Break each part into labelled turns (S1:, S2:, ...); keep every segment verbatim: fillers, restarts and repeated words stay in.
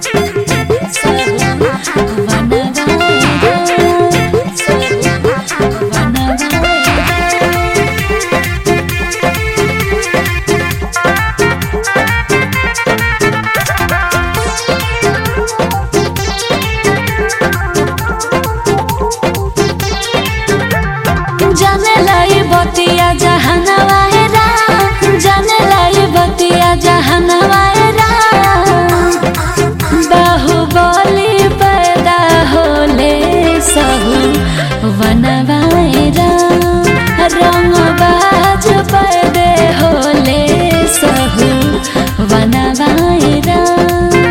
S1: जाने लाई बतिया जहानवा है राम, जाने लाई बतिया जहानवा है राम। बाहुबली पैदा होले सहु वनवा है राम, रंगबाज पैदे होले सहु वनवा है राम।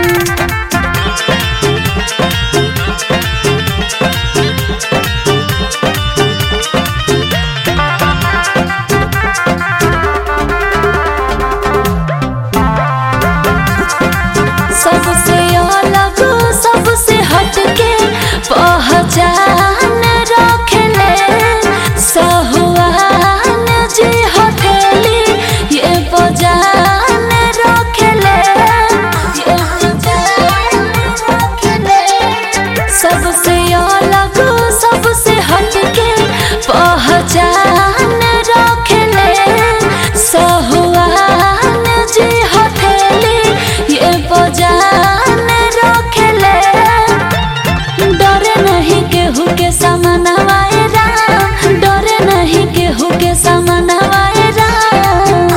S1: सबसे अलग सबसे हटके पहचान रखले सहुआन जी हथेली ये पहचान रखले, ये पहचान रखले। सबसे अलग सबसे हटके पहचान रखले सहुआन जी हथेली ये पहचान रखले। डरे नहीं केहू के सामनवा ए राम, डरे नहीं केहू के सामनवा ए राम।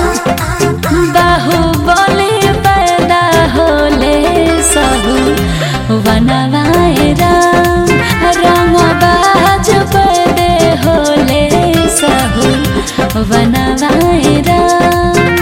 S1: बाहुबली पैदा होले सहु वनवा ए राम, रंगबाज पैदे होले सहु वनवा ए राम।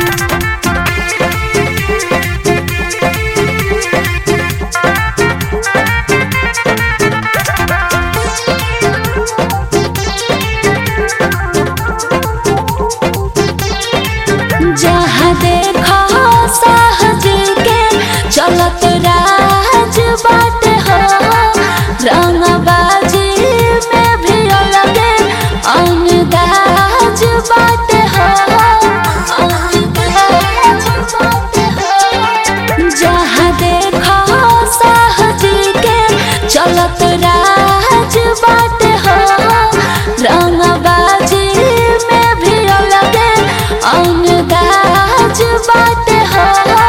S1: जहाँ देखो सहज के चलत राज बाटे हो, रंगबाजी में भी अलगे अंदाज बाटे हो, अंदाज बाटे हो। जहाँ देखो सहज के चलत राज बाटे हो, रंगबाजी में भी अलगे अंदाज बाटे हो।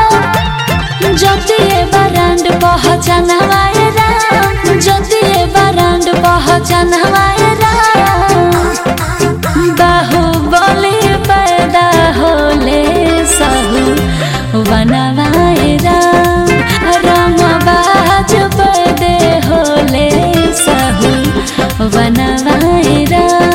S1: जतिए बरांड पहचानवा ए राम, जतिए बरांड पहचानवा ए राम। बाहुबली पैदा होले सहु वनवा ए राम, रंगबाज पैदे होले सहु वनवा ए राम।